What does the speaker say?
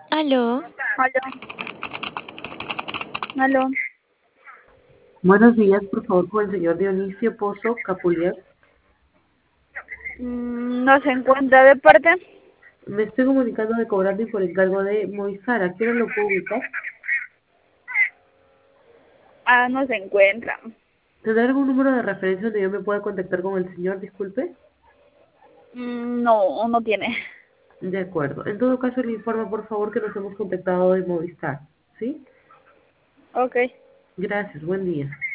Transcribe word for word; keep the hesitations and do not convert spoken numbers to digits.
Aló. Aló, aló. Buenos días, por favor, con el señor Dionisio Pozo Capulier. Mm, ¿No se encuentra de parte? Me estoy comunicando de cobrante por encargo de Movistar. ¿A qué hora lo puedo ubicar? Ah, no se encuentra. ¿Tendrá algún número de referencia donde yo me pueda contactar con el señor? Disculpe. Mm, no, no tiene. De acuerdo. En todo caso, le informo, por favor, que nos hemos contactado de Movistar. ¿Sí? Ok. Gracias. Buen día.